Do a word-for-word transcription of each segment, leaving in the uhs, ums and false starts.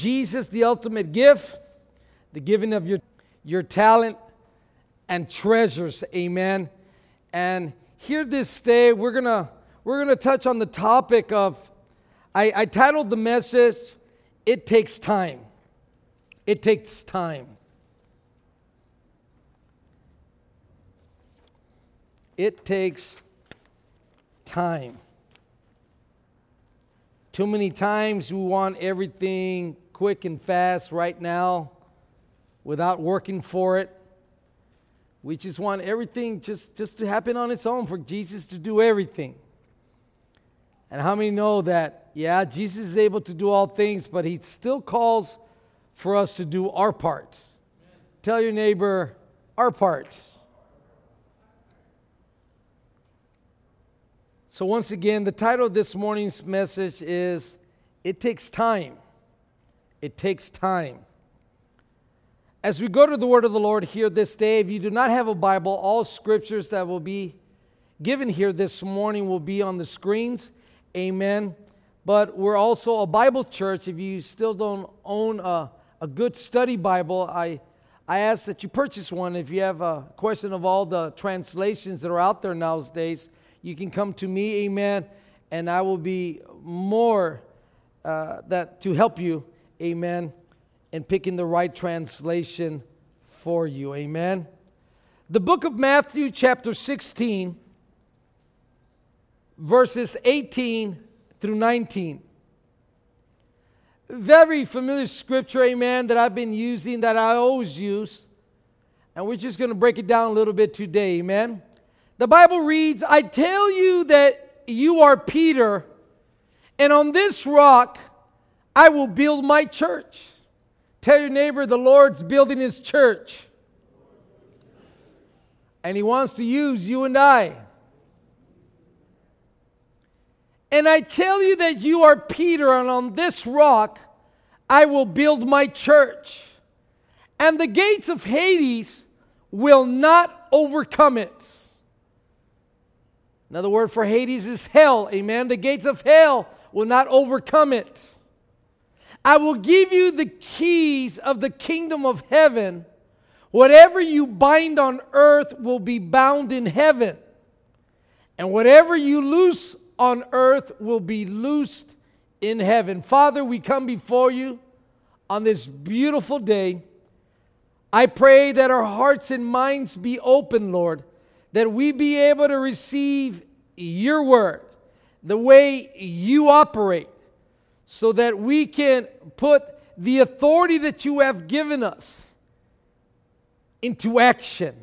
Jesus, the ultimate gift, the giving of your, your talent and treasures, amen. And here this day, we're gonna we're gonna touch on the topic of, I, I titled the message, It Takes Time. It takes time. It takes time. Too many times we want everything quick and fast right now without working for it. We just want everything just, just to happen on its own, for Jesus to do everything. And how many know that, yeah, Jesus is able to do all things, but he still calls for us to do our part. Tell your neighbor, our part. So once again, the title of this morning's message is, It Takes Time. It takes time. As we go to the word of the Lord here this day, if you do not have a Bible, all scriptures that will be given here this morning will be on the screens. Amen. But we're also a Bible church. If you still don't own a, a good study Bible, I, I ask that you purchase one. If you have a question of all the translations that are out there nowadays, you can come to me, amen, and I will be more uh, that to help you, amen, in picking the right translation for you, amen. The book of Matthew, chapter sixteen, verses eighteen through nineteen. Very familiar scripture, amen, that I've been using, that I always use, and we're just going to break it down a little bit today, amen. The Bible reads, I tell you that you are Peter, and on this rock I will build my church. Tell your neighbor, the Lord's building his church. And he wants to use you and I. And I tell you that you are Peter, and on this rock I will build my church. And the gates of Hades will not overcome it. Another word for Hades is hell, amen. The gates of hell will not overcome it. I will give you the keys of the kingdom of heaven. Whatever you bind on earth will be bound in heaven. And whatever you loose on earth will be loosed in heaven. Father, we come before you on this beautiful day. I pray that our hearts and minds be open, Lord, that we be able to receive your word, the way you operate, so that we can put the authority that you have given us into action.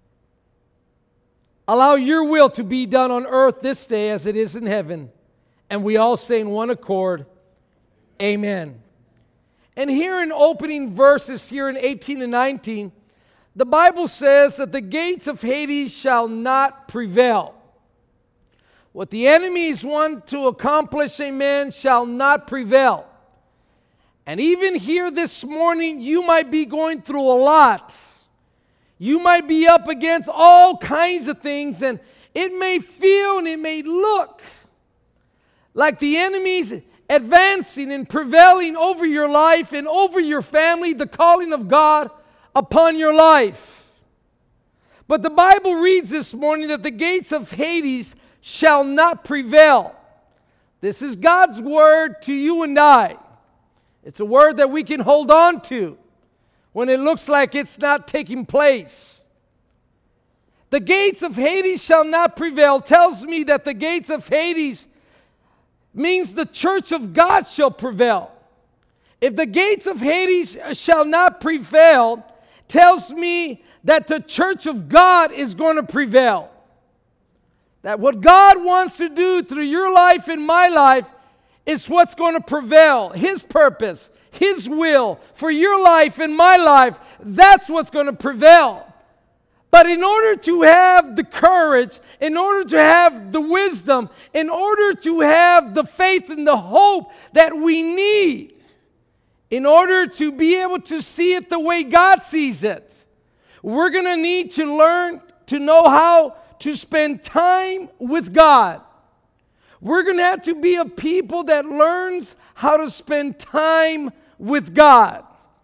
Allow your will to be done on earth this day as it is in heaven. And we all say in one accord, amen. And here in opening verses, here in eighteen and nineteen, the Bible says that the gates of Hades shall not prevail. What the enemies want to accomplish, amen, shall not prevail. And even here this morning, you might be going through a lot. You might be up against all kinds of things, and it may feel and it may look like the enemy's advancing and prevailing over your life and over your family, the calling of God upon your life. But the Bible reads this morning that the gates of Hades shall not prevail. This is God's word to you and I. It's a word that we can hold on to when it looks like it's not taking place. The gates of Hades shall not prevail tells me that the gates of Hades means the church of God shall prevail. If the gates of Hades shall not prevail, tells me that the church of God is going to prevail. That what God wants to do through your life and my life is what's going to prevail. His purpose, His will for your life and my life, that's what's going to prevail. But in order to have the courage, in order to have the wisdom, in order to have the faith and the hope that we need, in order to be able to see it the way God sees it, we're going to need to learn to know how to spend time with God. We're going to have to be a people that learns how to spend time with God.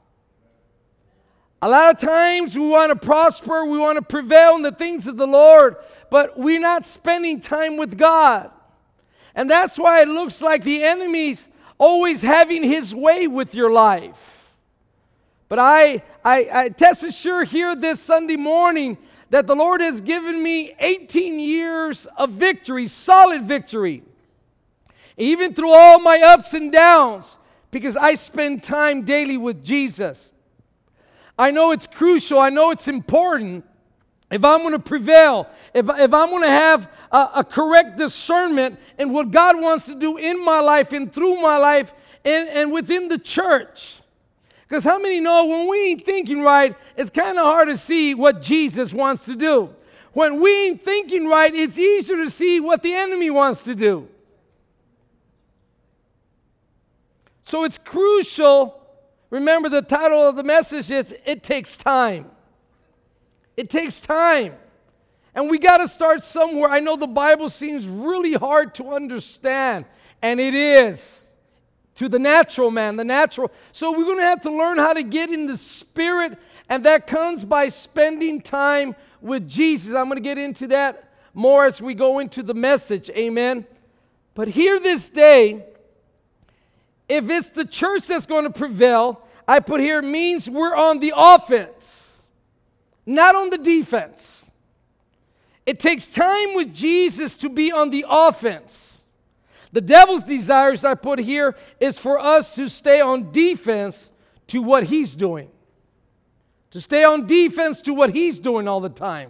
A lot of times we want to prosper, we want to prevail in the things of the Lord, but we're not spending time with God. And that's why it looks like the enemy's always having his way with your life. But I, I, I test assure here this Sunday morning that the Lord has given me eighteen years of victory, solid victory. Even through all my ups and downs, because I spend time daily with Jesus. I know it's crucial. I know it's important. If I'm going to prevail, if, if I'm going to have a, a correct discernment in what God wants to do in my life and through my life and, and within the church. Because how many know when we ain't thinking right, it's kind of hard to see what Jesus wants to do. When we ain't thinking right, it's easier to see what the enemy wants to do. So it's crucial. Remember, the title of the message is, It Takes Time. It takes time. And we got to start somewhere. I know the Bible seems really hard to understand, and it is to the natural man, the natural. So we're going to have to learn how to get in the spirit, and that comes by spending time with Jesus. I'm going to get into that more as we go into the message. Amen. But here this day, if it's the church that's going to prevail, I put here means we're on the offense, not on the defense. It takes time with Jesus to be on the offense. The devil's desires I put here is for us to stay on defense to what he's doing. To stay on defense to what he's doing all the time.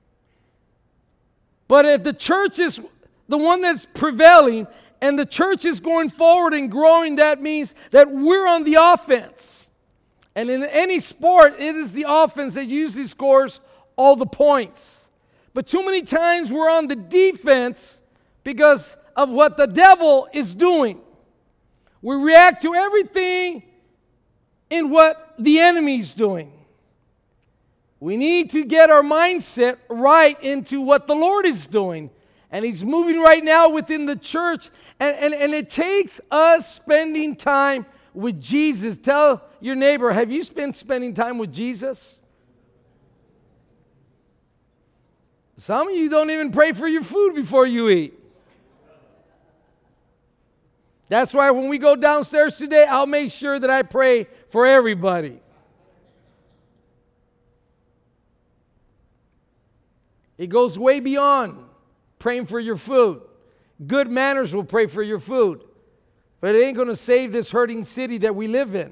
But if the church is the one that's prevailing, and the church is going forward and growing, that means that we're on the offense. And in any sport, it is the offense that usually scores all the points. But too many times we're on the defense because of what the devil is doing. We react to everything in what the enemy's doing. We need to get our mindset right into what the Lord is doing. And He's moving right now within the church. And, and, and it takes us spending time with Jesus. Tell your neighbor, have you been spending time with Jesus? Some of you don't even pray for your food before you eat. That's why when we go downstairs today, I'll make sure that I pray for everybody. It goes way beyond praying for your food. Good manners will pray for your food. But it ain't going to save this hurting city that we live in.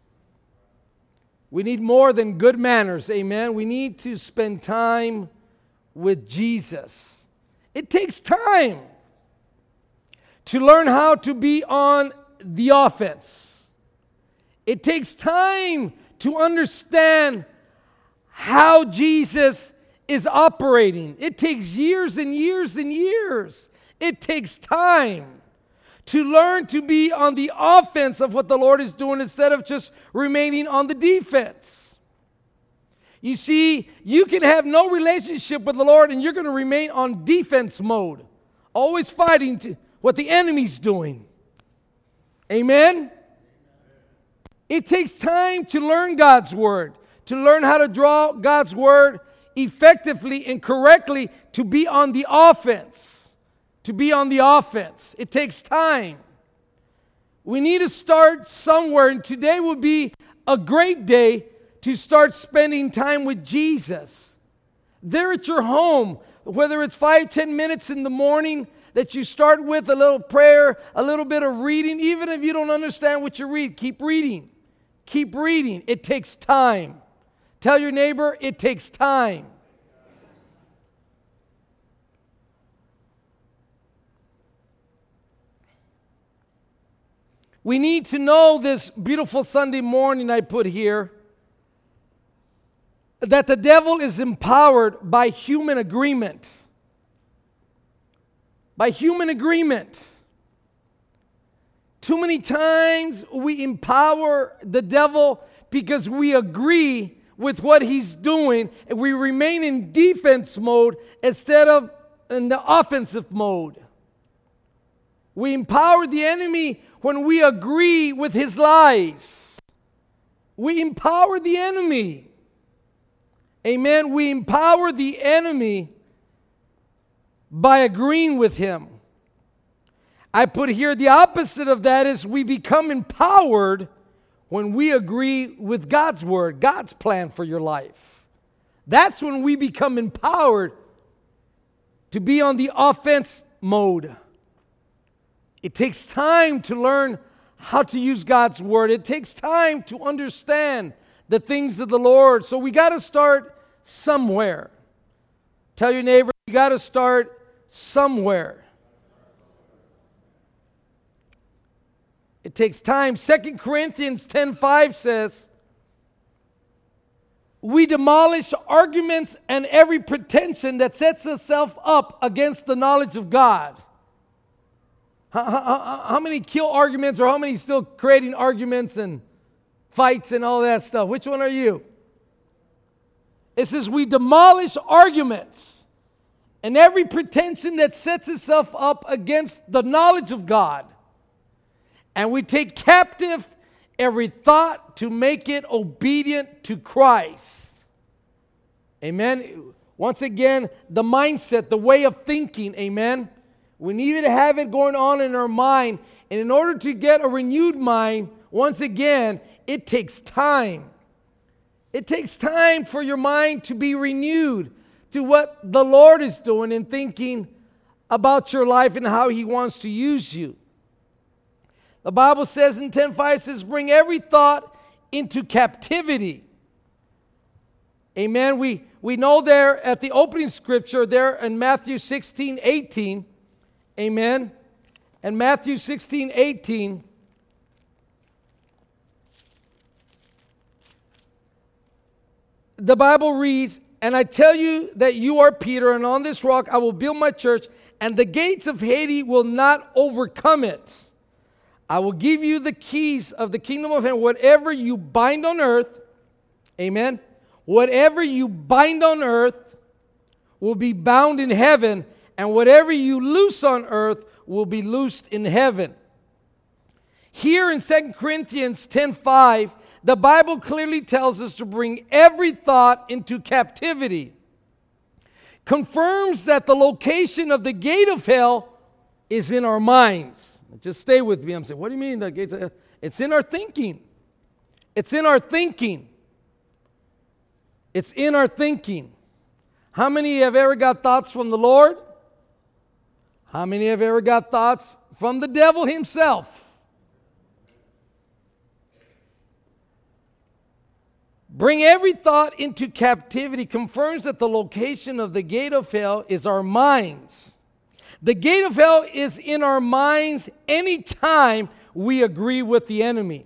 We need more than good manners, amen? We need to spend time with Jesus. It takes time to learn how to be on the offense. It takes time to understand how Jesus is operating. It takes years and years and years. It takes time to learn to be on the offense of what the Lord is doing instead of just remaining on the defense. You see, you can have no relationship with the Lord and you're going to remain on defense mode, always fighting to what the enemy's doing. Amen? It takes time to learn God's Word, to learn how to draw God's Word effectively and correctly, to be on the offense. To be on the offense. It takes time. We need to start somewhere, and today would be a great day to start spending time with Jesus. There at your home, whether it's five, ten minutes in the morning that you start with a little prayer, a little bit of reading. Even if you don't understand what you read, keep reading. Keep reading. It takes time. Tell your neighbor, it takes time. We need to know this beautiful Sunday morning I put here, that the devil is empowered by human agreement. By human agreement. Too many times we empower the devil because we agree with what he's doing and we remain in defense mode instead of in the offensive mode. We empower the enemy when we agree with his lies. we empower the enemy. Amen. We empower the enemy by agreeing with him. I put here the opposite of that is we become empowered when we agree with God's word, God's plan for your life. That's when we become empowered to be on the offense mode. It takes time to learn how to use God's word. It takes time to understand the things of the Lord. So we got to start somewhere. Tell your neighbor, you got to start somewhere. It takes time. Second Corinthians ten five says, we demolish arguments and every pretension that sets itself up against the knowledge of God. How, how, how many kill arguments, or how many still creating arguments and fights and all that stuff? Which one are you? It says we demolish arguments and every pretension that sets itself up against the knowledge of God. And we take captive every thought to make it obedient to Christ. Amen. Once again, the mindset, the way of thinking, amen. We need to have it going on in our mind. And in order to get a renewed mind, once again, it takes time. It takes time for your mind to be renewed to what the Lord is doing and thinking about your life and how He wants to use you. The Bible says in ten five, says, bring every thought into captivity. Amen. We, we know there at the opening scripture there in Matthew sixteen eighteen. Amen. And Matthew sixteen eighteen. The Bible reads, and I tell you that you are Peter, and on this rock I will build my church, and the gates of Hades will not overcome it. I will give you the keys of the kingdom of heaven. Whatever you bind on earth, amen, whatever you bind on earth will be bound in heaven, and whatever you loose on earth will be loosed in heaven. Here in Second Corinthians ten five, the Bible clearly tells us to bring every thought into captivity. Confirms that the location of the gate of hell is in our minds. Just stay with me. I'm saying, what do you mean the gates of hell? It's in our thinking. It's in our thinking. It's in our thinking. How many have ever got thoughts from the Lord? How many have ever got thoughts from the devil himself? Bring every thought into captivity confirms that the location of the gate of hell is our minds. The gate of hell is in our minds anytime we agree with the enemy.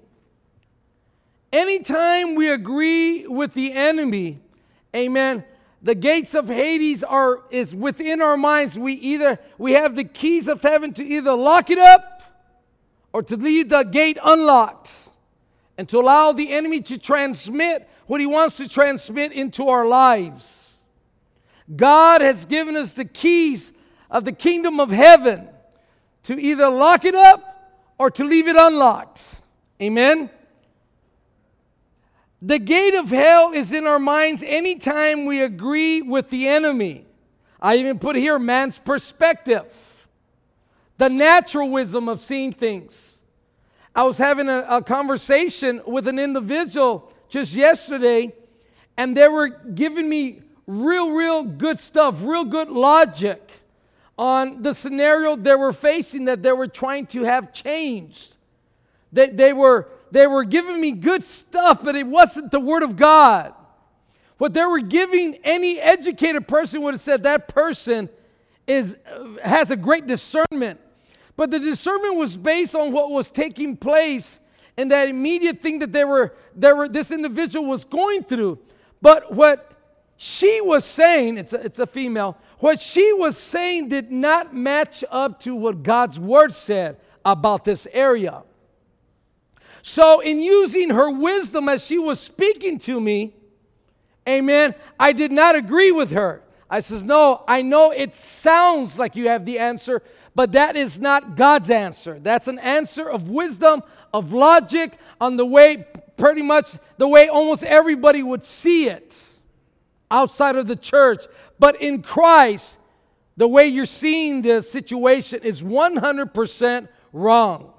Anytime we agree with the enemy, amen, the gates of Hades are is within our minds. We either we have the keys of heaven to either lock it up or to leave the gate unlocked and to allow the enemy to transmit what he wants to transmit into our lives. God has given us the keys of the kingdom of heaven to either lock it up or to leave it unlocked. Amen. The gate of hell is in our minds anytime we agree with the enemy. I even put here man's perspective, the natural wisdom of seeing things. I was having a, a conversation with an individual just yesterday, and they were giving me real, real good stuff, real good logic on the scenario they were facing that they were trying to have changed. They, they, were, they were giving me good stuff, but it wasn't the Word of God. What they were giving, any educated person would have said that person is, has a great discernment. But the discernment was based on what was taking place and that immediate thing that they were, they were, this individual was going through. But what she was saying, it's a, it's a female, what she was saying did not match up to what God's Word said about this area. So in using her wisdom as she was speaking to me, amen, I did not agree with her. I says, no, I know it sounds like you have the answer, but that is not God's answer. That's an answer of wisdom, of logic, on the way pretty much the way almost everybody would see it outside of the church. But in Christ, the way you're seeing this situation is one hundred percent wrong.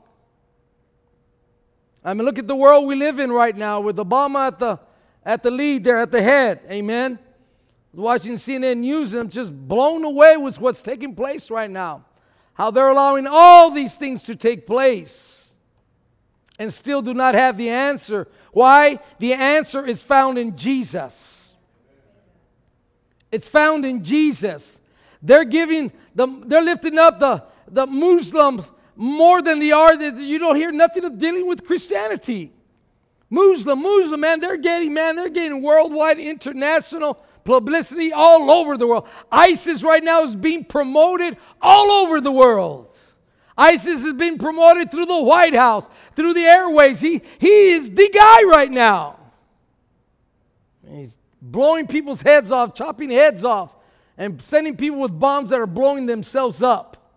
I mean, look at the world we live in right now with Obama at the at the lead there, at the head. Amen. I was watching C N N News and I'm just blown away with what's taking place right now. How they're allowing all these things to take place and still do not have the answer. Why? The answer is found in Jesus. It's found in Jesus. They're giving, the, they're lifting up the, the Muslims more than they are. You don't hear nothing of dealing with Christianity. Muslim, Muslim, man, they're getting, man, they're getting worldwide, international publicity all over the world. ISIS right now is being promoted all over the world. ISIS is being promoted through the White House, through the airways. He, he is the guy right now. He's blowing people's heads off, chopping heads off, and sending people with bombs that are blowing themselves up.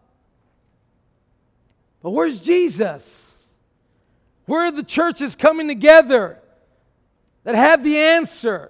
But where's Jesus? Where are the churches coming together that have the answer?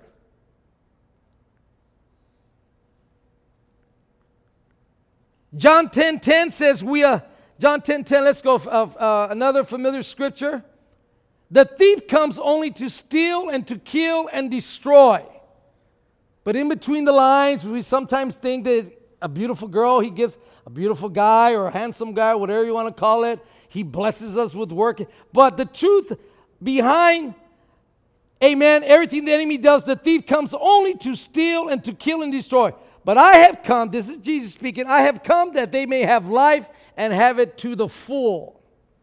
John ten ten says, we uh, John ten ten, let's go, of uh, another familiar scripture. The thief comes only to steal and to kill and destroy. But in between the lines, we sometimes think that a beautiful girl, he gives a beautiful guy or a handsome guy, whatever you want to call it. He blesses us with work. But the truth behind, amen, everything the enemy does, the thief comes only to steal and to kill and destroy. But I have come, this is Jesus speaking, I have come that they may have life and have it to the full.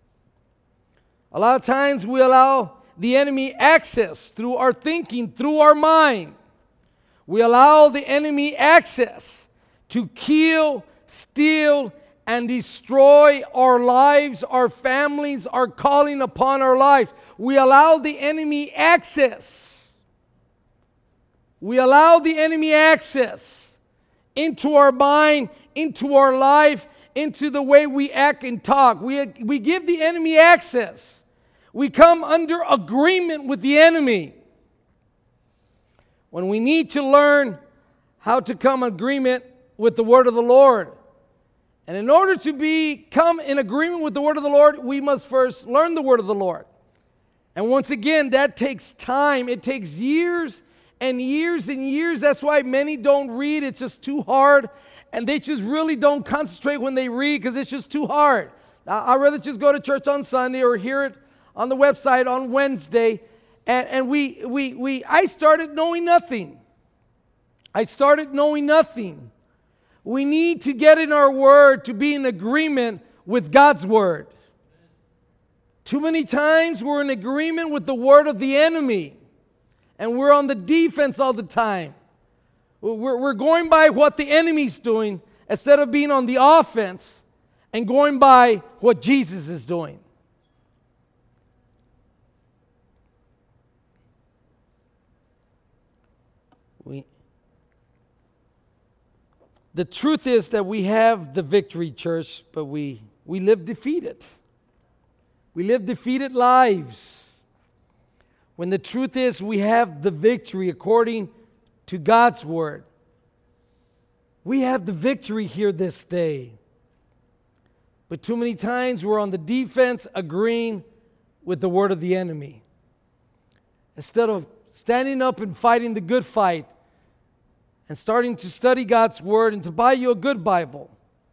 A lot of times we allow the enemy access through our thinking, through our mind. We allow the enemy access to kill, steal, and destroy our lives, our families, our calling upon our life. We allow the enemy access. We allow the enemy access into our mind, into our life, into the way we act and talk. We, we give the enemy access. We come under agreement with the enemy. When we need to learn how to come in agreement with the word of the Lord. And in order to become in agreement with the word of the Lord, we must first learn the word of the Lord. And once again, that takes time. It takes years and years and years. That's why many don't read. It's just too hard. And they just really don't concentrate when they read because it's just too hard. I'd rather just go to church on Sunday or hear it on the website on Wednesday. And, and we, we, we, I started knowing nothing. I started knowing nothing. We need to get in our word to be in agreement with God's word. Too many times we're in agreement with the word of the enemy. And we're on the defense all the time. We're, we're going by what the enemy's doing instead of being on the offense and going by what Jesus is doing. We, the truth is that we have the victory, church, but we, we live defeated. We live defeated lives. When the truth is we have the victory according to God's word. We have the victory here this day. But too many times we're on the defense agreeing with the word of the enemy. Instead of standing up and fighting the good fight and starting to study God's word and to buy you a good Bible.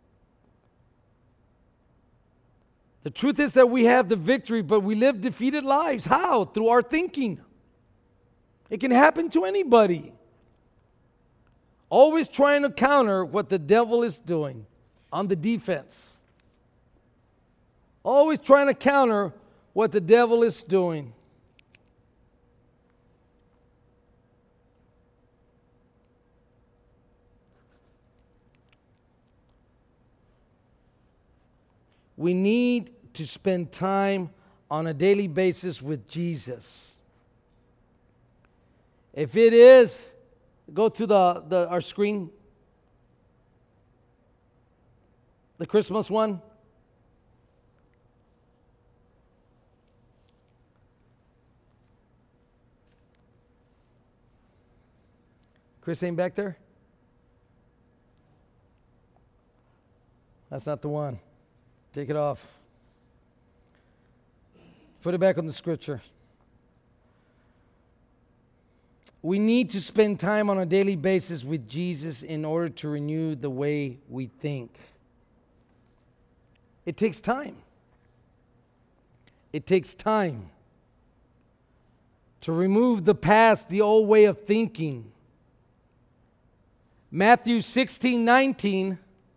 The truth is that we have the victory, but we live defeated lives. How? Through our thinking. It can happen to anybody. Always trying to counter what the devil is doing on the defense. Always trying to counter what the devil is doing. We need to spend time on a daily basis with Jesus. If it is, go to the, the our screen, the Christmas one. Chris ain't back there? That's not the one. Take it off. Put it back on the scripture. We need to spend time on a daily basis with Jesus in order to renew the way we think. It takes time. It takes time to remove the past, the old way of thinking. Matthew sixteen nineteen.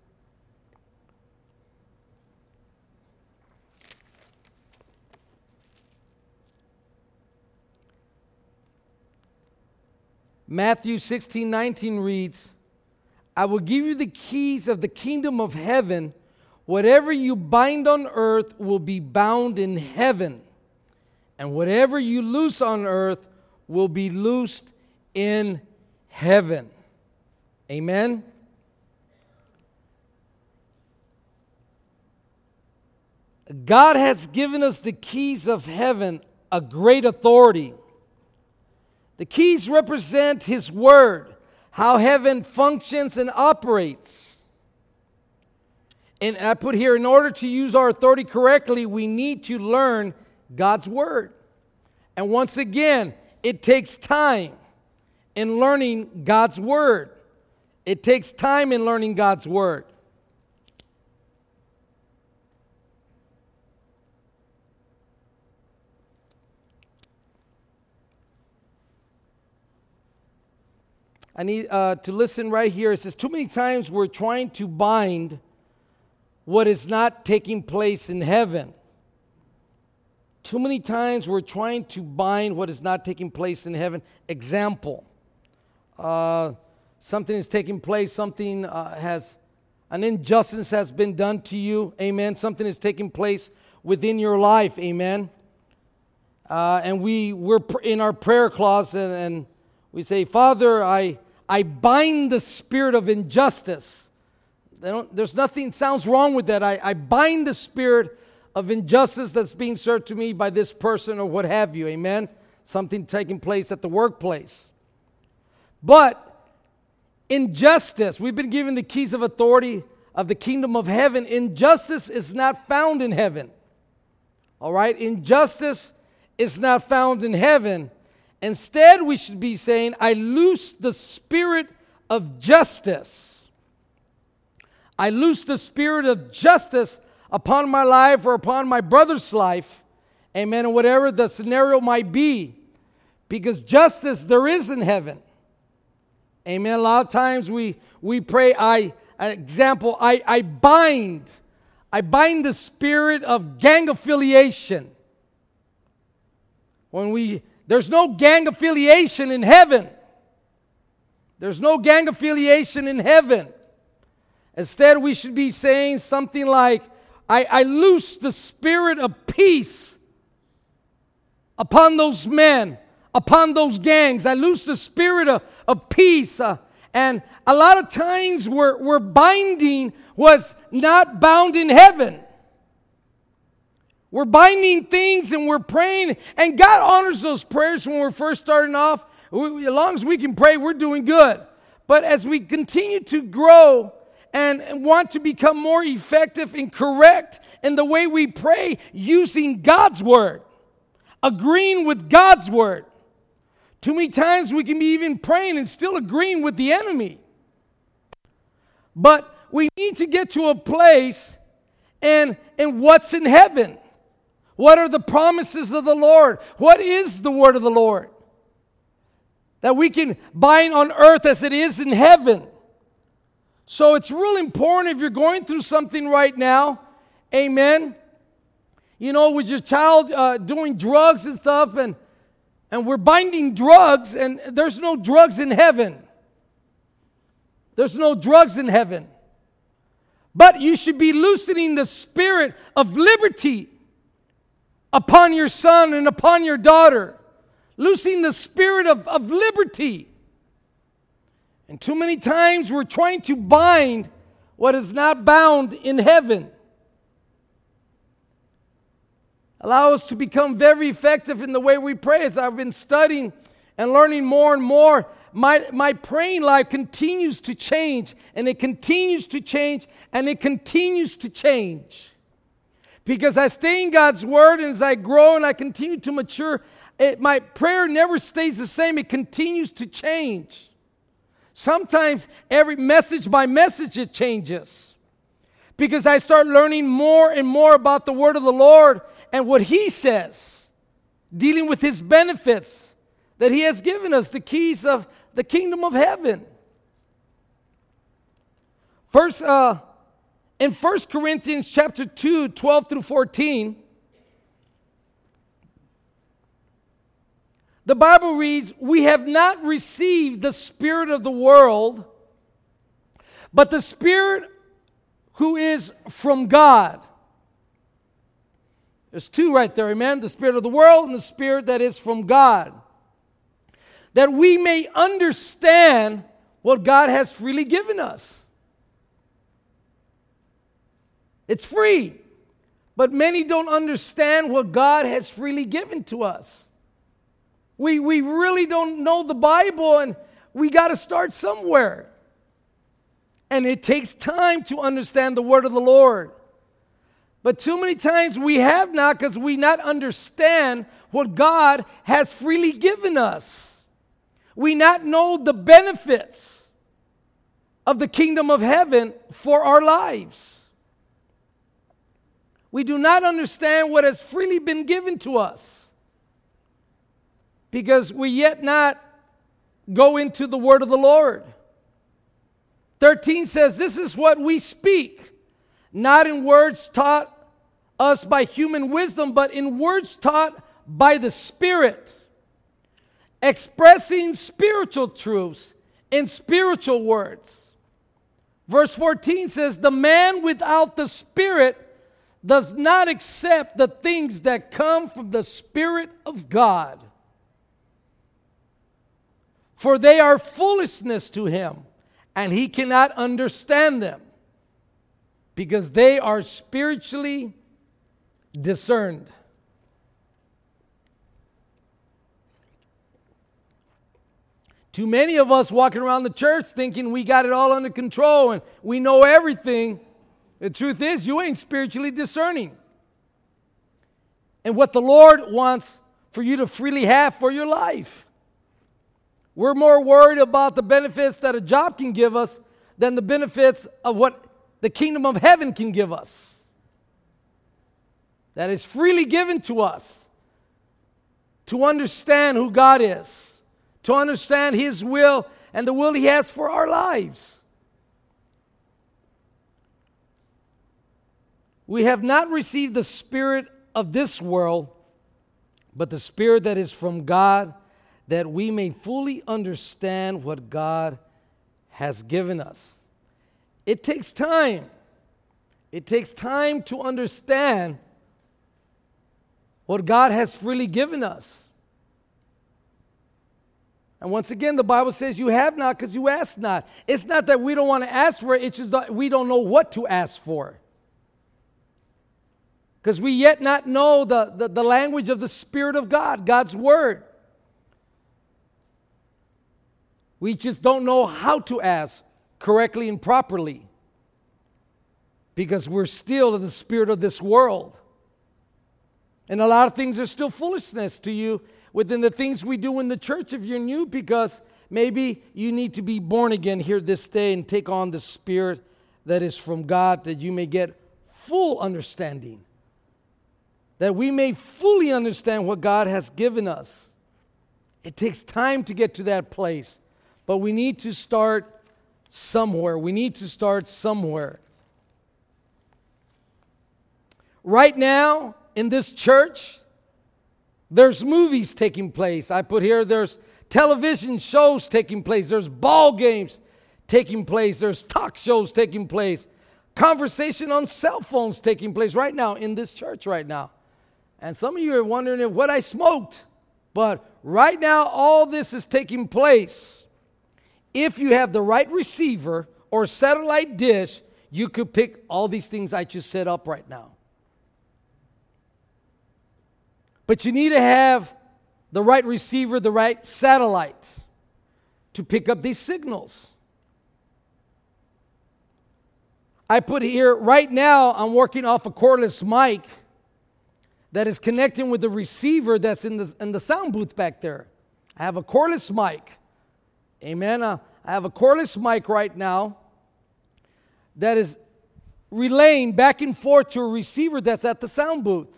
Matthew sixteen nineteen reads, I will give you the keys of the kingdom of heaven. Whatever you bind on earth will be bound in heaven, and whatever you loose on earth will be loosed in heaven. Amen? God has given us the keys of heaven, a great authority. The keys represent His Word, how heaven functions and operates. And I put here, in order to use our authority correctly, we need to learn God's Word. And once again, it takes time in learning God's Word. It takes time in learning God's Word. I need uh, to listen right here. It says, too many times we're trying to bind what is not taking place in heaven. Too many times we're trying to bind what is not taking place in heaven. Example, uh, something is taking place, something uh, has, an injustice has been done to you, amen. Something is taking place within your life, amen. Uh, and we, we're pr- in our prayer closet and, and we say, Father, I, I bind the spirit of injustice. They don't, there's nothing sounds wrong with that. I, I bind the spirit of injustice that's being served to me by this person or what have you. Amen? Something taking place at the workplace. But injustice, we've been given the keys of authority of the kingdom of heaven. Injustice is not found in heaven. All right? Injustice is not found in heaven. Instead, we should be saying, I loose the spirit of justice. I loose the spirit of justice upon my life or upon my brother's life, amen, and whatever the scenario might be, because justice there is in heaven, amen. A lot of times we we pray, I, an example, I, I bind, I bind the spirit of gang affiliation. When we, there's no gang affiliation in heaven. There's no gang affiliation in heaven. Instead, we should be saying something like, I, I loose the spirit of peace upon those men, upon those gangs. I loose the spirit of, of peace. Uh, and a lot of times we're, we're binding what's not bound in heaven. We're binding things and we're praying, and God honors those prayers when we're first starting off. We, as long as we can pray, we're doing good. But as we continue to grow and want to become more effective and correct in the way we pray, using God's Word, agreeing with God's Word. Too many times we can be even praying and still agreeing with the enemy. But we need to get to a place and, and what's in heaven. What are the promises of the Lord? What is the word of the Lord? That we can bind on earth as it is in heaven. So it's real important if you're going through something right now, amen. You know, with your child uh, doing drugs and stuff, and, and we're binding drugs, and there's no drugs in heaven. There's no drugs in heaven. But you should be loosening the spirit of liberty upon your son and upon your daughter. Loosing the spirit of, of liberty. And too many times we're trying to bind what is not bound in heaven. Allow us to become very effective in the way we pray. As I've been studying and learning more and more, my, my praying life continues to change, and it continues to change, and it continues to change. Because I stay in God's Word, and as I grow and I continue to mature, it, my prayer never stays the same. It continues to change. Sometimes every message by message it changes. Because I start learning more and more about the Word of the Lord and what He says, dealing with His benefits that He has given us, the keys of the kingdom of heaven. First, uh, in First Corinthians chapter two, twelve through fourteen, the Bible reads, "We have not received the spirit of the world, but the Spirit who is from God." There's two right there, amen? The spirit of the world and the Spirit that is from God. That we may understand what God has freely given us. It's free, but many don't understand what God has freely given to us. We, we really don't know the Bible, and we got to start somewhere. And it takes time to understand the word of the Lord. But too many times we have not, because we not understand what God has freely given us. We not know the benefits of the kingdom of heaven for our lives. We do not understand what has freely been given to us, because we yet not go into the word of the Lord. thirteen says, "This is what we speak, not in words taught us by human wisdom, but in words taught by the Spirit, expressing spiritual truths in spiritual words." Verse fourteen says, "The man without the Spirit does not accept the things that come from the Spirit of God, for they are foolishness to him, and he cannot understand them, because they are spiritually discerned." Too many of us walking around the church thinking we got it all under control and we know everything. The truth is, you ain't spiritually discerning. And what the Lord wants for you to freely have for your life. We're more worried about the benefits that a job can give us than the benefits of what the kingdom of heaven can give us. That is freely given to us to understand who God is, to understand His will and the will He has for our lives. We have not received the spirit of this world, but the Spirit that is from God, that we may fully understand what God has given us. It takes time. It takes time to understand what God has freely given us. And once again, the Bible says you have not because you ask not. It's not that we don't want to ask for it, it's just that we don't know what to ask for. Because we yet not know the, the, the language of the Spirit of God, God's Word. We just don't know how to ask correctly and properly, because we're still of the spirit of this world. And a lot of things are still foolishness to you within the things we do in the church if you're new, because maybe you need to be born again here this day and take on the Spirit that is from God, that you may get full understanding, that we may fully understand what God has given us. It takes time to get to that place, but we need to start somewhere. We need to start somewhere. Right now, in this church, there's movies taking place. I put here, there's television shows taking place. There's ball games taking place. There's talk shows taking place. Conversation on cell phones taking place right now in this church right now. And some of you are wondering if what I smoked. But right now, all this is taking place. If you have the right receiver or satellite dish, you could pick all these things I just set up right now. But you need to have the right receiver, the right satellite. to pick up these signals. I put here, right now, I'm working off a cordless mic that is connecting with the receiver that's in the, in the sound booth back there. I have a cordless mic. Amen. Uh, I have a cordless mic right now that is relaying back and forth to a receiver that's at the sound booth.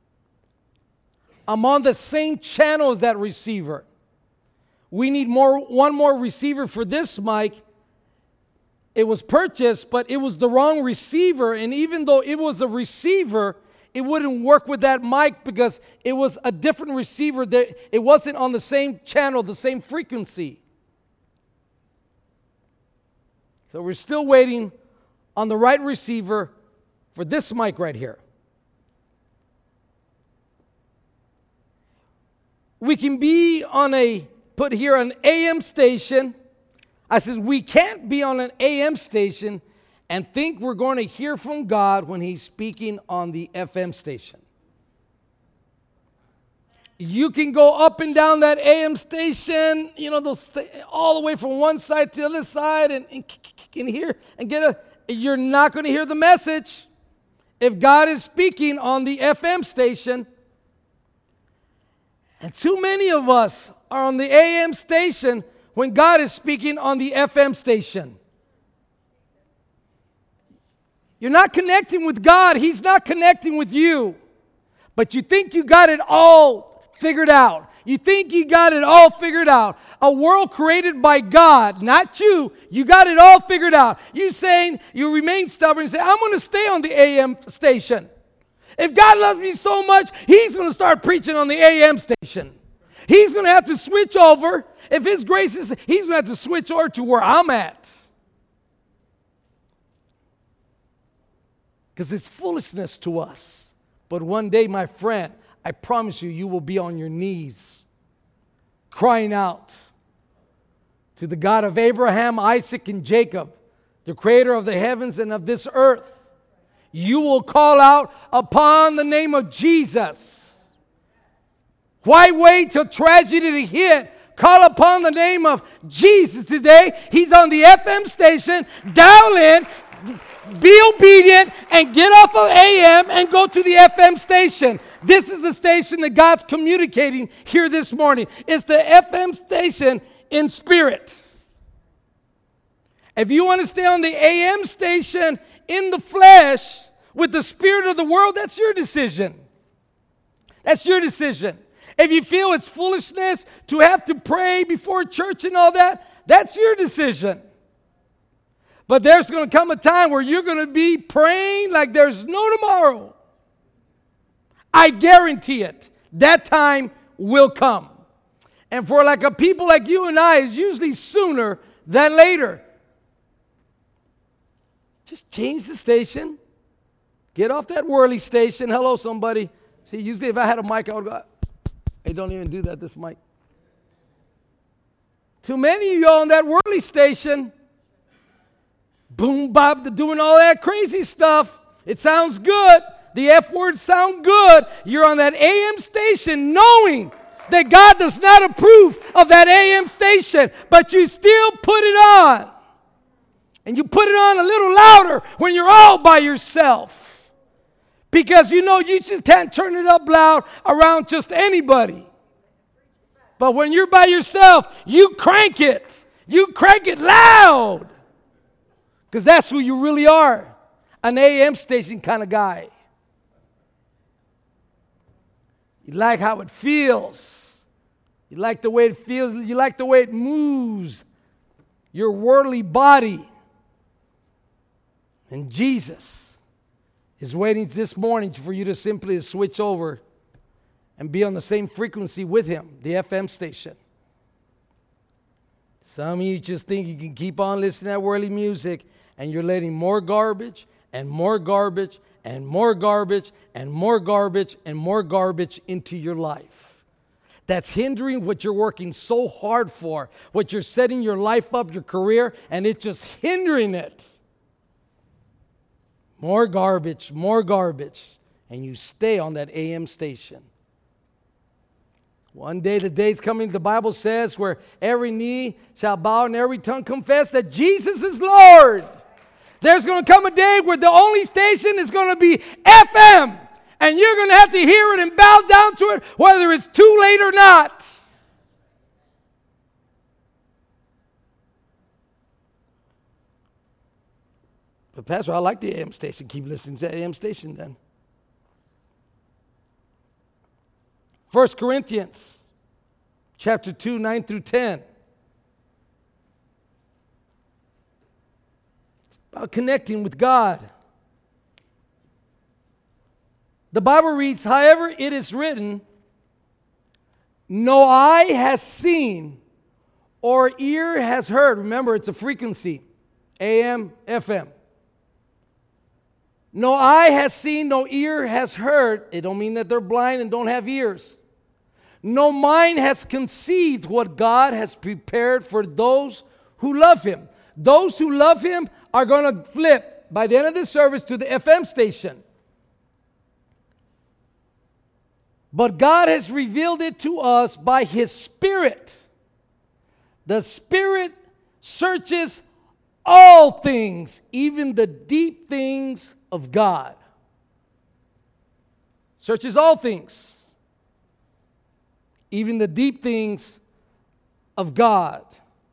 I'm on the same channel as that receiver. We need more, one more receiver for this mic. It was purchased, but it was the wrong receiver. And even though it was a receiver, it wouldn't work with that mic because it was a different receiver. That it wasn't on the same channel, the same frequency. So we're still waiting on the right receiver for this mic right here. We can be on a, put here an A M station. I says we can't be on an A M station and think we're going to hear from God when He's speaking on the F M station. You can go up and down that A M station, you know, those all the way from one side to the other side, and, and can hear and get a. You're not going to hear the message if God is speaking on the F M station. And too many of us are on the A M station when God is speaking on the F M station. You're not connecting with God. He's not connecting with you. But you think you got it all figured out. You think you got it all figured out. A world created by God, not you. You got it all figured out. You saying, you remain stubborn and say, I'm going to stay on the A M station. If God loves me so much, He's going to start preaching on the A M station. He's going to have to switch over. If His grace is, He's going to have to switch over to where I'm at. Because it's foolishness to us. But one day, my friend, I promise you, you will be on your knees, crying out to the God of Abraham, Isaac, and Jacob, the creator of the heavens and of this earth. You will call out upon the name of Jesus. Why wait till tragedy to hit? Call upon the name of Jesus today. He's on the F M station. Dial in, be obedient, and get off of A M and go to the F M station. This is the station that God's communicating here this morning. It's the F M station in spirit. If you want to stay on the A M station in the flesh with the spirit of the world, that's your decision. That's your decision. If you feel it's foolishness to have to pray before church and all that, that's your decision. But there's going to come a time where you're going to be praying like there's no tomorrow. I guarantee it. That time will come. And for like a people like you and I, it's usually sooner than later. Just change the station. Get off that whirly station. Hello, somebody. See, usually if I had a mic, I would go, hey, don't even do that, this mic. Too many of you on that whirly station. Boom, bob, doing all that crazy stuff. It sounds good. The F words sound good. You're on that A M station knowing that God does not approve of that A M station, but you still put it on. And you put it on a little louder when you're all by yourself. Because you know you just can't turn it up loud around just anybody. But when you're by yourself, you crank it. You crank it loud. Because that's who you really are. An A M station kind of guy. You like how it feels. You like the way it feels. You like the way it moves. Your worldly body. And Jesus is waiting this morning for you to simply switch over and be on the same frequency with Him, the F M station. Some of you just think you can keep on listening to worldly music, and you're letting more garbage and more garbage and more garbage and more garbage and more garbage into your life. That's hindering what you're working so hard for, what you're setting your life up, your career, and it's just hindering it. More garbage, more garbage, and you stay on that A M station. One day, the day's coming, the Bible says, where every knee shall bow and every tongue confess that Jesus is Lord. There's going to come a day where the only station is going to be F M. And you're going to have to hear it and bow down to it, whether it's too late or not. But Pastor, I like the A M station. Keep listening to the A M station then. First Corinthians chapter two, nine through ten. It's about connecting with God. The Bible reads, however it is written, no eye has seen or ear has heard. Remember, it's a frequency, A M, F M. No eye has seen, no ear has heard. It don't mean that they're blind and don't have ears. No mind has conceived what God has prepared for those who love Him. Those who love Him are going to flip by the end of this service to the F M station. But God has revealed it to us by His Spirit. The Spirit searches all things, even the deep things of God. Searches all things, even the deep things of God.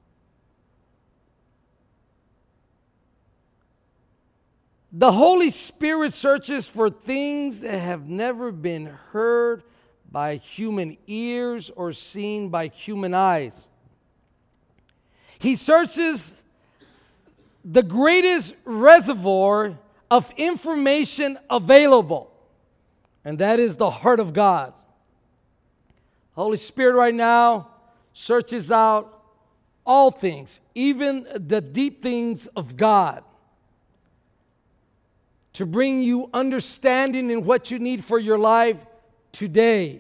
The Holy Spirit searches for things that have never been heard by human ears or seen by human eyes. He searches the greatest reservoir of information available, and that is the heart of God. Holy Spirit right now searches out all things, even the deep things of God, to bring you understanding in what you need for your life today.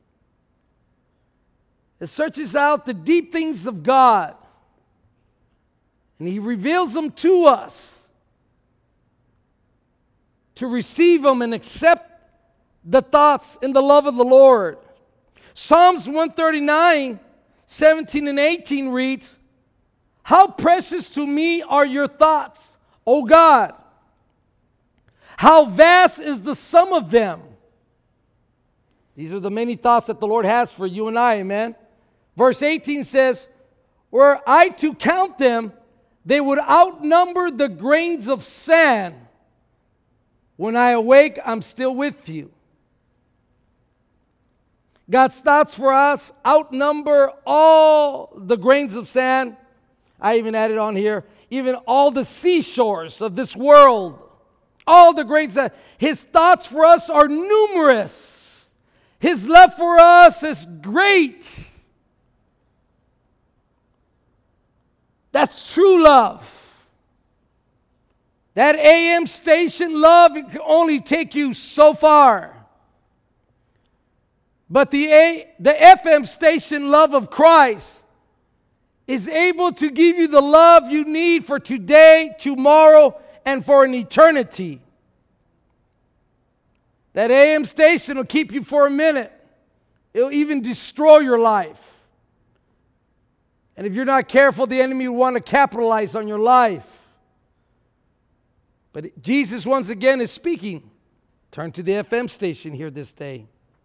It searches out the deep things of God, and He reveals them to us to receive them and accept the thoughts and the love of the Lord. Psalms one thirty-nine, seventeen and eighteen reads, how precious to me are your thoughts, O God. How vast is the sum of them. These are the many thoughts that the Lord has for you and I, amen. Verse eighteen says, were I to count them, they would outnumber the grains of sand. When I awake, I'm still with you. God's thoughts for us outnumber all the grains of sand. I even added on here, even all the seashores of this world. All the grains of sand. His thoughts for us are numerous. His love for us is great. That's true love. That A M station love it can only take you so far. But the, A, the F M station love of Christ is able to give you the love you need for today, tomorrow, and for an eternity. That A M station will keep you for a minute. It'll even destroy your life. And if you're not careful, the enemy will want to capitalize on your life. But Jesus once again is speaking. Turn to the F M station here this day.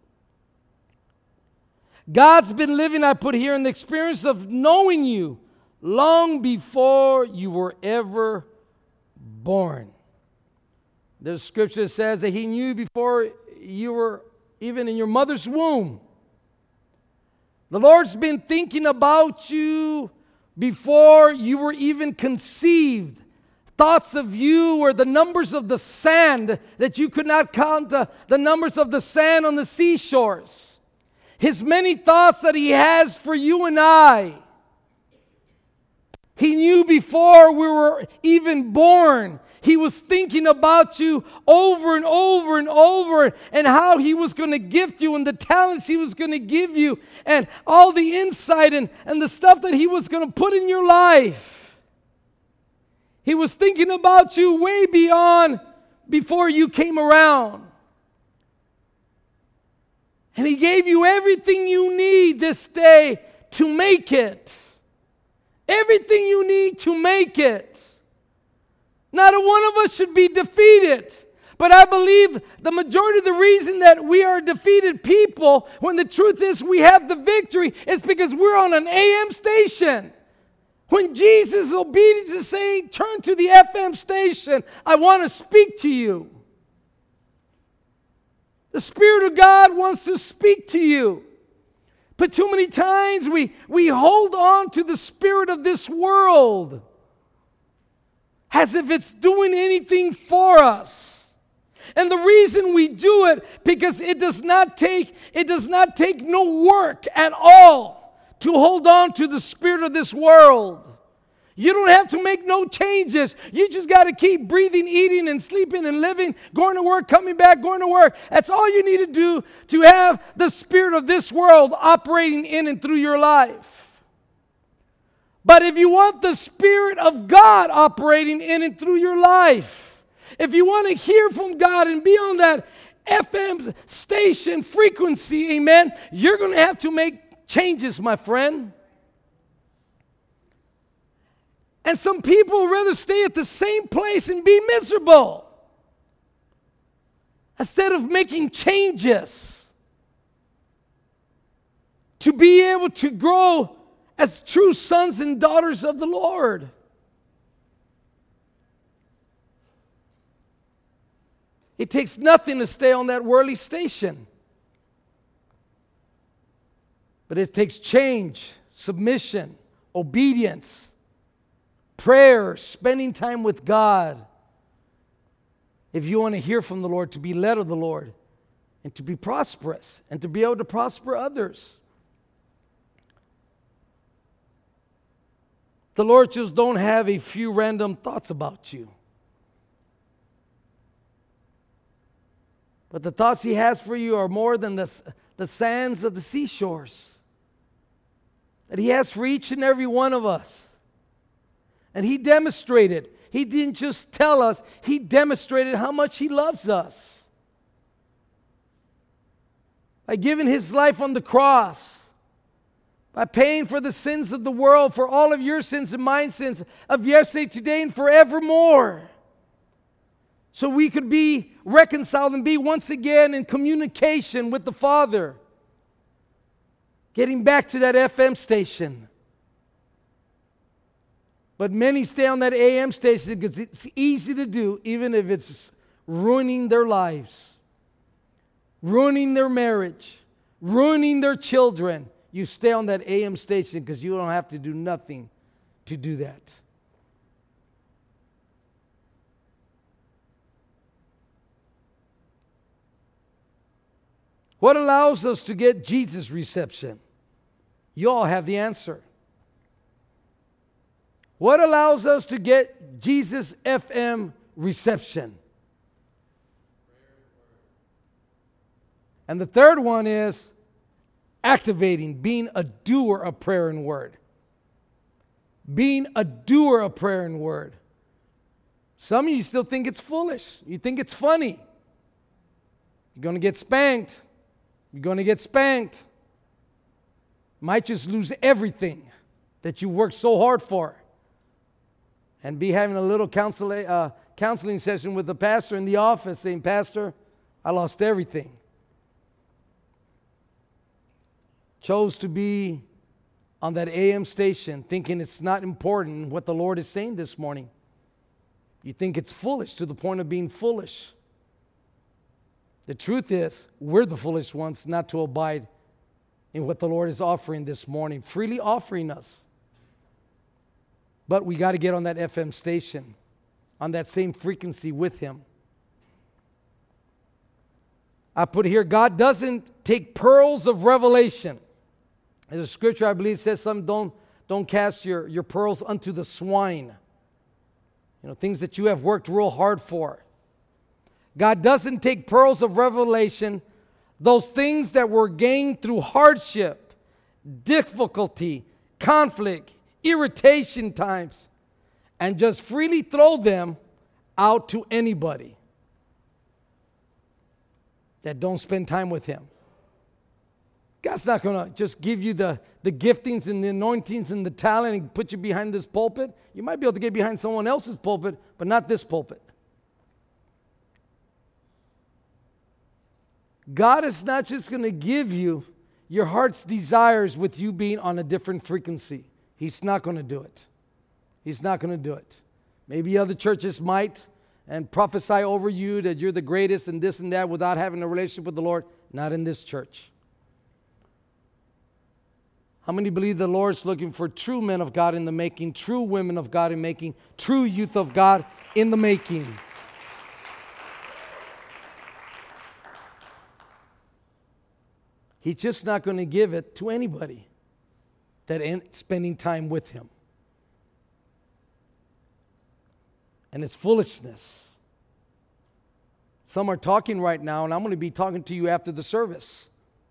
God's been living, I put here, in the experience of knowing you long before you were ever born. There's a scripture that says that He knew before you were even in your mother's womb. The Lord's been thinking about you before you were even conceived. Thoughts of you were the numbers of the sand that you could not count, uh, the numbers of the sand on the seashores. His many thoughts that He has for you and I. He knew before we were even born. He was thinking about you over and over and over, and how He was going to gift you and the talents He was going to give you and all the insight and, and the stuff that He was going to put in your life. He was thinking about you way beyond before you came around. And He gave you everything you need this day to make it. Everything you need to make it. Not a one of us should be defeated. But I believe the majority of the reason that we are defeated people, when the truth is we have the victory, is because we're on an A M station. When Jesus' obedience is saying, turn to the F M station, I want to speak to you. The Spirit of God wants to speak to you. But too many times we, we hold on to the spirit of this world as if it's doing anything for us. And the reason we do it, because it does not take, it does not take no work at all to hold on to the spirit of this world. You don't have to make no changes. You just got to keep breathing, eating, and sleeping, and living, going to work, coming back, going to work. That's all you need to do to have the spirit of this world operating in and through your life. But if you want the Spirit of God operating in and through your life, if you want to hear from God and be on that F M station frequency, amen, you're going to have to make changes, my friend. And some people would rather stay at the same place and be miserable instead of making changes to be able to grow as true sons and daughters of the Lord. It takes nothing to stay on that worldly station. But it takes change, submission, obedience, prayer, spending time with God. If you want to hear from the Lord, to be led of the Lord, and to be prosperous, and to be able to prosper others. The Lord just don't have a few random thoughts about you. But the thoughts He has for you are more than the, the sands of the seashores that He has for each and every one of us. And He demonstrated. He didn't just tell us, He demonstrated how much He loves us. By giving His life on the cross. By paying for the sins of the world, for all of your sins and my sins of yesterday, today, and forevermore. So we could be reconciled and be once again in communication with the Father. Getting back to that F M station. But many stay on that A M station because it's easy to do, even if it's ruining their lives, ruining their marriage, ruining their children. You stay on that A M station because you don't have to do nothing to do that. What allows us to get Jesus' reception? You all have the answer. What allows us to get Jesus' F M reception? And the third one is activating, being a doer of prayer and word. Being a doer of prayer and word. Some of you still think it's foolish. You think it's funny. You're going to get spanked. You're going to get spanked. Might just lose everything that you worked so hard for. And be having a little counsel, uh, counseling session with the pastor in the office saying, Pastor, I lost everything. Chose to be on that A M station thinking it's not important what the Lord is saying this morning. You think it's foolish to the point of being foolish. The truth is, we're the foolish ones not to abide in what the Lord is offering this morning, freely offering us. But we got to get on that F M station, on that same frequency with Him. I put here, God doesn't take pearls of revelation. There's a scripture I believe says something, don't, don't cast your, your pearls unto the swine. You know, things that you have worked real hard for. God doesn't take pearls of revelation, those things that were gained through hardship, difficulty, conflict, irritation times, and just freely throw them out to anybody that don't spend time with Him. God's not going to just give you the, the giftings and the anointings and the talent and put you behind this pulpit. You might be able to get behind someone else's pulpit, but not this pulpit. God is not just going to give you your heart's desires with you being on a different frequency. He's not going to do it. He's not going to do it. Maybe other churches might and prophesy over you that you're the greatest and this and that without having a relationship with the Lord. Not in this church. How many believe the Lord's looking for true men of God in the making, true women of God in making, true youth of God in the making? He's just not going to give it to anybody that ain't spending time with Him. And it's foolishness. Some are talking right now, and I'm going to be talking to you after the service.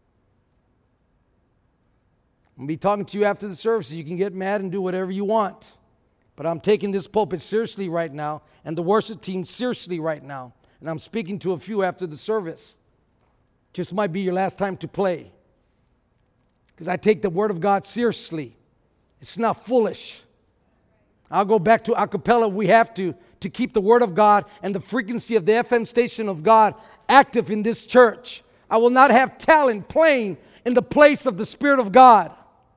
I'm going to be talking to you after the service so you can get mad and do whatever you want. But I'm taking this pulpit seriously right now and the worship team seriously right now. And I'm speaking to a few after the service. Just might be your last time to play. Because I take the Word of God seriously. It's not foolish. I'll go back to a cappella. We have to, to keep the Word of God and the frequency of the F M station of God active in this church. I will not have talent playing in the place of the Spirit of God.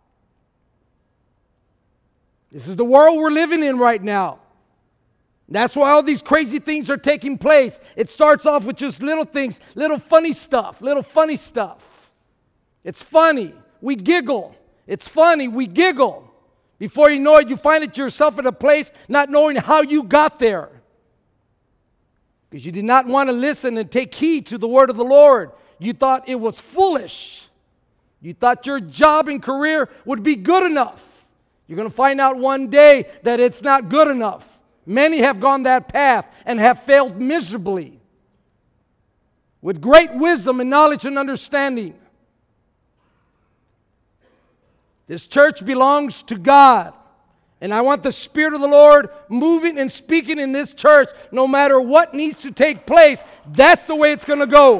This is the world we're living in right now. That's why all these crazy things are taking place. It starts off with just little things, little funny stuff, little funny stuff. It's funny. We giggle. It's funny. We giggle. Before you know it, you find it yourself in a place not knowing how you got there. Because you did not want to listen and take heed to the word of the Lord. You thought it was foolish. You thought your job and career would be good enough. You're going to find out one day that it's not good enough. Many have gone that path and have failed miserably. With great wisdom and knowledge and understanding. This church belongs to God. And I want the Spirit of the Lord moving and speaking in this church no matter what needs to take place. That's the way it's going to go.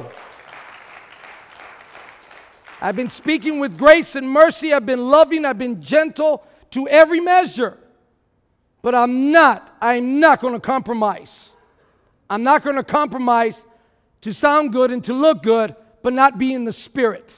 I've been speaking with grace and mercy. I've been loving. I've been gentle to every measure. But I'm not, I'm not going to compromise. I'm not going to compromise to sound good and to look good, but not be in the Spirit.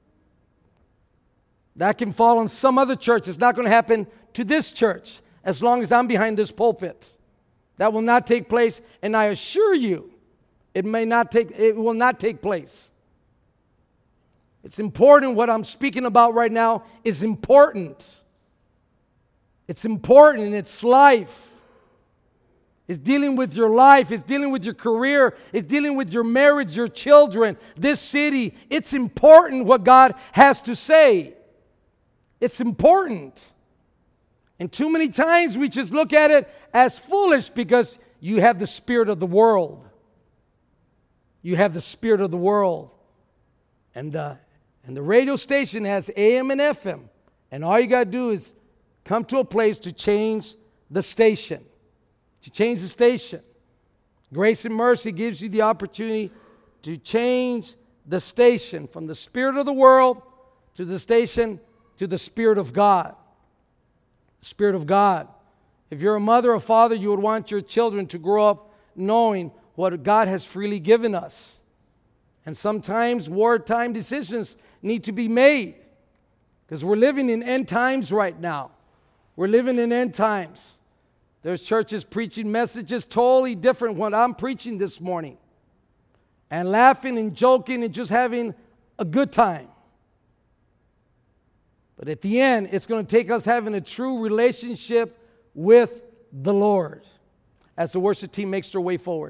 That can fall on some other church. It's not going to happen to this church as long as I'm behind this pulpit. That will not take place, and I assure you, it may not take, it will not take place. It's important. What I'm speaking about right now is important. It's important in its life. It's dealing with your life. It's dealing with your career. It's dealing with your marriage, your children, this city. It's important what God has to say. It's important. And too many times we just look at it as foolish because you have the spirit of the world. You have the spirit of the world. And the, and the radio station has A M and F M. And all you got to do is come to a place to change the station. To change the station. Grace and mercy gives you the opportunity to change the station from the spirit of the world to the station to the Spirit of God. Spirit of God. If you're a mother or father, you would want your children to grow up knowing what God has freely given us. And sometimes wartime decisions need to be made because we're living in end times right now. We're living in end times. There's churches preaching messages totally different from what I'm preaching this morning. And laughing and joking and just having a good time. But at the end, it's going to take us having a true relationship with the Lord as the worship team makes their way forward.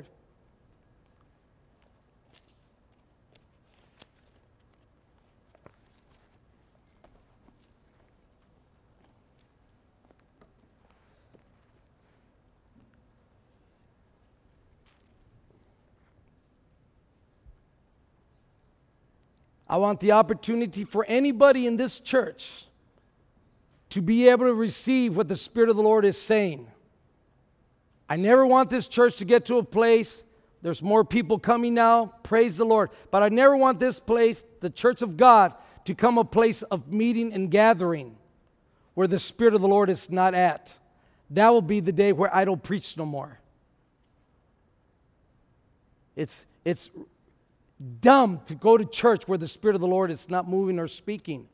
I want the opportunity for anybody in this church to be able to receive what the Spirit of the Lord is saying. I never want this church to get to a place, there's more people coming now, praise the Lord, but I never want this place, the church of God, to come a place of meeting and gathering where the Spirit of the Lord is not at. That will be the day where I don't preach no more. It's, it's dumb to go to church where the Spirit of the Lord is not moving or speaking.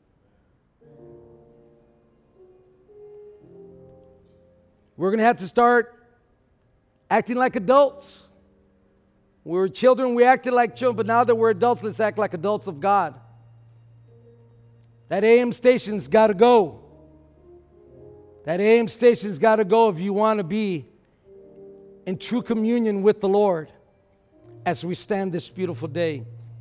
We're going to have to start acting like adults. We were children, we acted like children, but now that we're adults, let's act like adults of God. That A M station's got to go. That A M station's got to go if you want to be in true communion with the Lord as we stand this beautiful day.